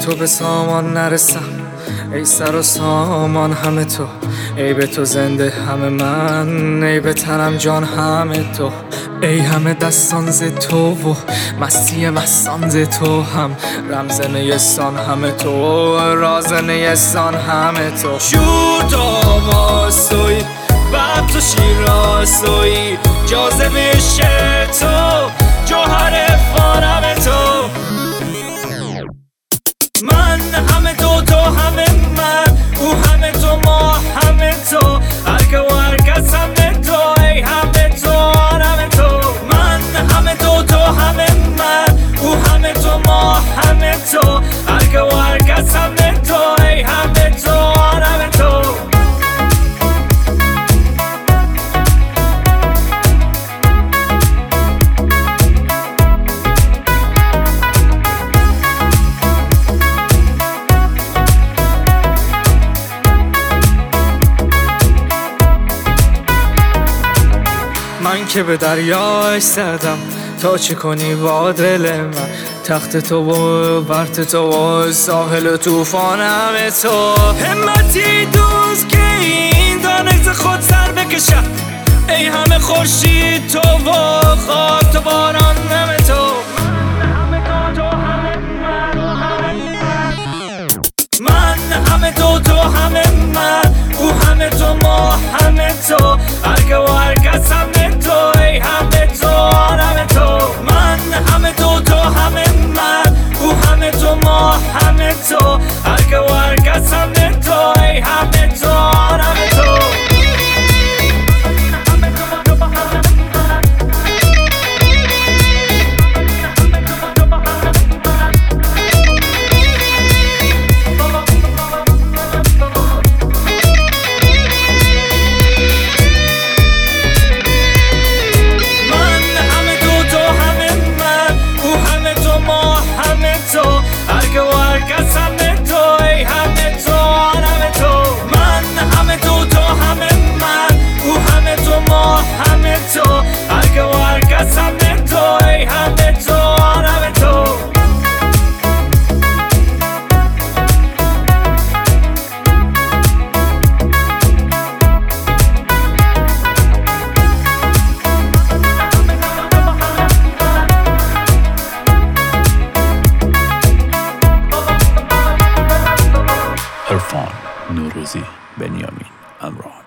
تو به سامان نرسم، ای سر و سامان همه تو، ای به تو زنده همه من، ای به تنم جان همه تو، ای همه دستان ز تو و مستی مستان ز تو، هم رمز نیستان همه تو، راز نیستان همه تو. شور تو آواز توی، بب تو شیراز توی، جاذبه عشق تو، جوهر فانم تو. من همه تو همه من، او همه تو ما همه تو، هرگه و هرگز همه تو، ای همه تو همه تو. من همه تو همه من، او همه تو ما همه تو، هرگه و هرگز همه تو، ای همه تو همه تو. من که به دریاش زدم تا چی کنی با دل من، تخت تو و برت تو و ساحل توفانم تو. همتی دوست که این دانه خود سر بکشد، ای همه خورشید تو و خاک تو باران همه تو. من همه تو همه من، او همه تو ما همه تو، هرگه و هرگز همه تو، ای همه تو همه تو. من همه تو همه من، او همه تو ما همه تو، هرگه و هرگز همه تو، ای همه تو همه تو. هرگه و هرگز همه تو، ای همه تو همه تو. من همه تو همه من، او همه تو ما همه تو، هرگه و هرگز همه تو، ای همه تو همه تو. عرفان نوروزی، بنیامین امران.